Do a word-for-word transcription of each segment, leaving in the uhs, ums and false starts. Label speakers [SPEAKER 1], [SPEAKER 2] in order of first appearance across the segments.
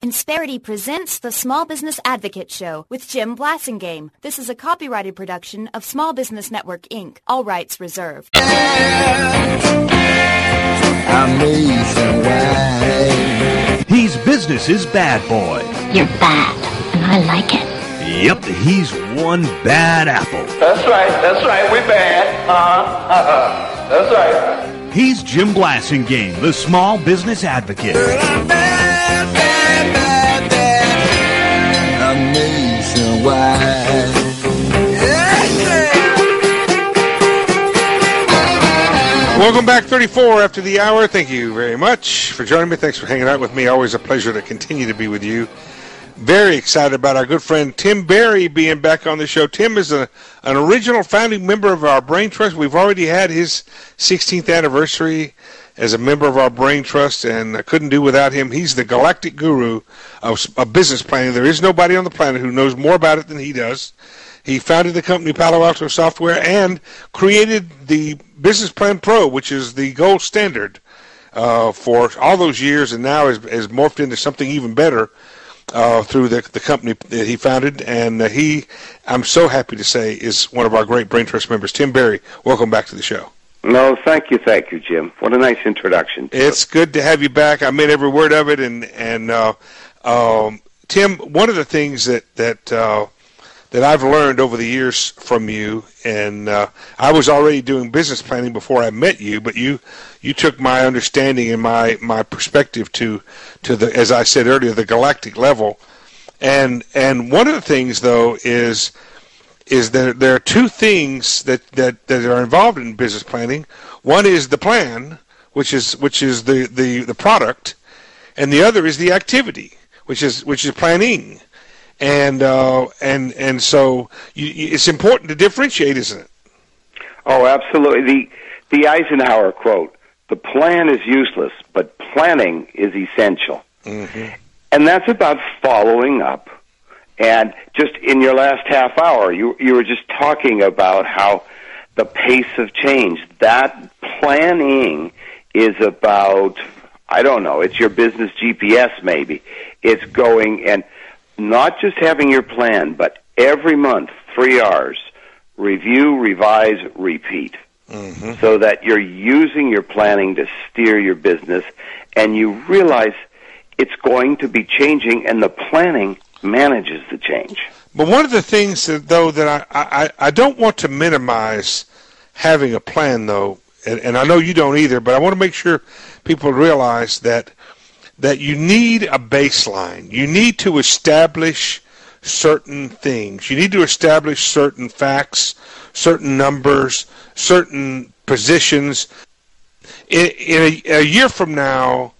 [SPEAKER 1] Insperity presents the Small Business Advocate Show with Jim Blasingame. This is a copyrighted production of Small Business Network, Incorporated. All rights reserved.
[SPEAKER 2] Amazing way.
[SPEAKER 3] He's business's bad boy.
[SPEAKER 4] You're bad, and I like it.
[SPEAKER 3] Yep, he's one bad apple.
[SPEAKER 5] That's right, that's right, we're bad. Uh-huh. That's right.
[SPEAKER 3] He's Jim Blasingame, the Small Business Advocate.
[SPEAKER 2] Bad, bad, bad, bad. Amazing way.
[SPEAKER 6] Welcome back, thirty-four after the hour. Thank you very much for joining me. Thanks for hanging out with me. Always a pleasure to continue to be with you. Very excited about our good friend Tim Berry being back on the show. Tim is a, an original founding member of our Brain Trust. We've already had his sixteenth anniversary as a member of our Brain Trust, and I couldn't do without him. He's the galactic guru of, of business planning. There is nobody on the planet who knows more about it than he does. He founded the company Palo Alto Software and created the Business Plan Pro, which is the gold standard uh, for all those years, and now has, has morphed into something even better uh, through the, the company that he founded. And uh, he, I'm so happy to say, is one of our great Brain Trust members. Tim Berry, welcome back to the show.
[SPEAKER 7] No, thank you, thank you, Jim. What a nice introduction.
[SPEAKER 6] It's good to have you back. I meant every word of it. And and uh, um, Tim, one of the things that that uh, that I've learned over the years from you, and uh, I was already doing business planning before I met you, but you you took my understanding and my, my perspective to to the, as I said earlier, the galactic level. And and one of the things though is is that there are two things that, that, that are involved in business planning. One is the plan, which is which is the, the, the product, and the other is the activity, which is which is planning. And uh, and and so you, you, it's important to differentiate, isn't it?
[SPEAKER 7] Oh, absolutely. The the Eisenhower quote: "The plan is useless, but planning is essential."
[SPEAKER 6] Mm-hmm.
[SPEAKER 7] And that's about following up. And just in your last half hour, you you were just talking about how the pace of change. That planning is about, I don't know, it's your business G P S maybe. It's going and not just having your plan, but every month, three hours, review, revise, repeat,
[SPEAKER 6] mm-hmm.
[SPEAKER 7] so that you're using your planning to steer your business, and you realize it's going to be changing, and the planning manages the change.
[SPEAKER 6] But one of the things, that, though, that I, I, I don't want to minimize having a plan, though, and, and I know you don't either, but I want to make sure people realize that that you need a baseline. You need to establish certain things. You need to establish certain facts, certain numbers, certain positions. In, in a, a year from now,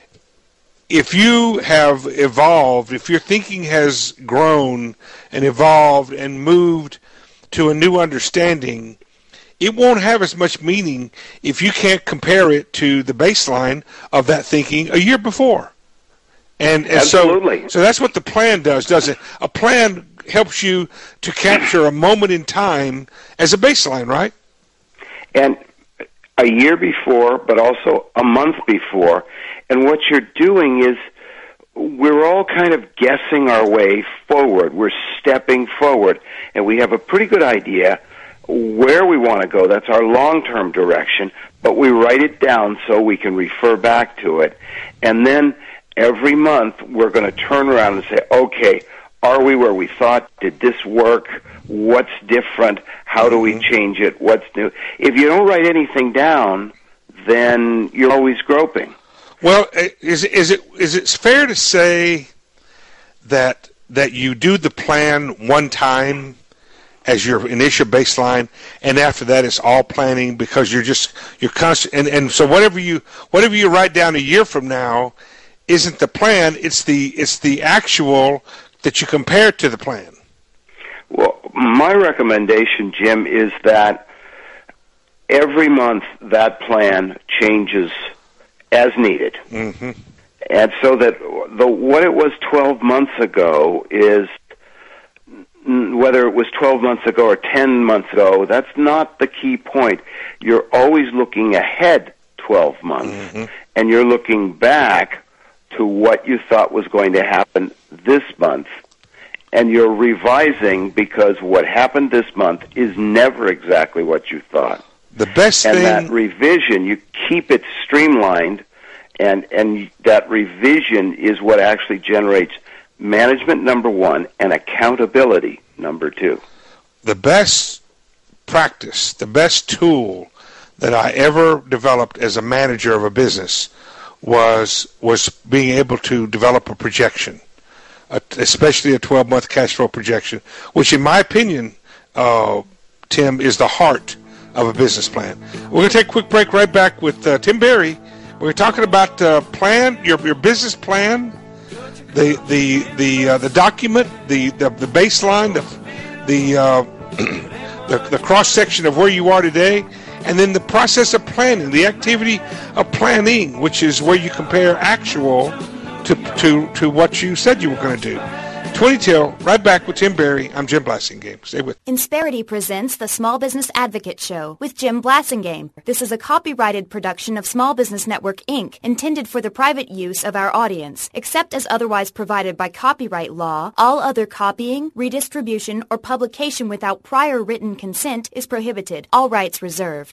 [SPEAKER 6] if you have evolved, if your thinking has grown and evolved and moved to a new understanding, it won't have as much meaning if you can't compare it to the baseline of that thinking a year before. And, and
[SPEAKER 7] Absolutely.
[SPEAKER 6] So, so that's what the plan does, doesn't it? A plan helps you to capture a moment in time as a baseline, right?
[SPEAKER 7] And a year before, but also a month before. And what you're doing is we're all kind of guessing our way forward. We're stepping forward, and we have a pretty good idea where we want to go. That's our long-term direction, but we write it down so we can refer back to it. And then every month we're going to turn around and say, okay, are we where we thought? Did this work? What's different? How do we change it? What's new? If you don't write anything down, then you're always groping.
[SPEAKER 6] Well, is is it is it fair to say that that you do the plan one time as your initial baseline, and after that it's all planning because you're just you're constant, and, and so whatever you whatever you write down a year from now isn't the plan, it's the it's the actual that you compare to the plan.
[SPEAKER 7] Well, my recommendation, Jim, is that every month that plan changes as needed.
[SPEAKER 6] Mm-hmm.
[SPEAKER 7] And so that the what it was twelve months ago is, whether it was twelve months ago or ten months ago, that's not the key point. You're always looking ahead twelve months,
[SPEAKER 6] mm-hmm.
[SPEAKER 7] and you're looking back to what you thought was going to happen this month, and you're revising because what happened this month is never exactly what you thought.
[SPEAKER 6] The best
[SPEAKER 7] and
[SPEAKER 6] thing...
[SPEAKER 7] that revision, you keep it streamlined, and, and that revision is what actually generates management, number one, and accountability, number two.
[SPEAKER 6] The best practice, the best tool that I ever developed as a manager of a business was was being able to develop a projection, a, especially a twelve-month cash flow projection, which in my opinion, uh, Tim, is the heart of a business plan. We're going to take a quick break. Right back with uh, Tim Berry. We're talking about uh, plan, your your business plan, the the the uh, the document, the the, the baseline, the the, uh, the the cross section of where you are today, and then the process of planning, the activity of planning, which is where you compare actual to to to what you said you were going to do. twenty till, right back with Tim Berry. I'm Jim Blasingame. Stay with me.
[SPEAKER 1] Insperity presents the Small Business Advocate Show with Jim Blasingame. This is a copyrighted production of Small Business Network, Incorporated, intended for the private use of our audience. Except as otherwise provided by copyright law, all other copying, redistribution, or publication without prior written consent is prohibited. All rights reserved.